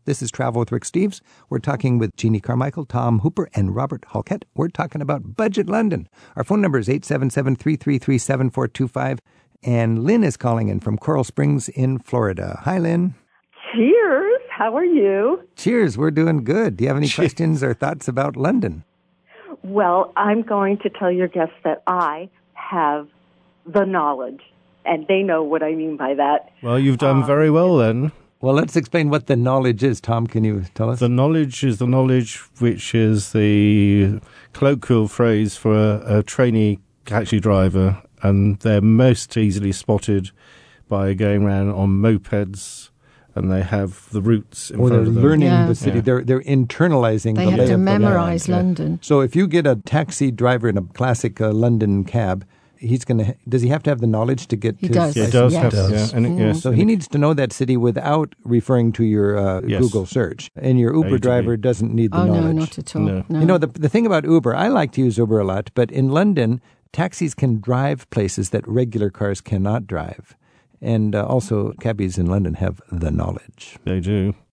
This is Travel with Rick Steves. We're talking with Jeannie Carmichael, Tom Hooper, and Robert Halkett. We're talking about Budget London. Our phone number is 877-333-7425. And Lynn is calling in from Coral Springs in Florida. Hi, Lynn. Cheers. How are you? Cheers. We're doing good. Do you have any questions or thoughts about London? Well, I'm going to tell your guests that I have the knowledge, and they know what I mean by that. Well, you've done very well then. Well, let's explain what the knowledge is. Tom, can you tell us? The knowledge is the knowledge, which is the colloquial phrase for a trainee taxi driver, and they're most easily spotted by going around on mopeds, and they have the routes in front of them. They're learning the city. Yeah. They're internalizing the layout. They have to memorize London. So if you get a taxi driver in a classic London cab, does he have to have the knowledge to get he to... Does. He does. Have to. Yeah. Yes. So he needs to know that city without referring to your Google search. And your Uber driver doesn't need the knowledge. Oh, no, not at all. No. You know, the thing about Uber, I like to use Uber a lot, but in London, taxis can drive places that regular cars cannot drive. And also, cabbies in London have the knowledge. They do.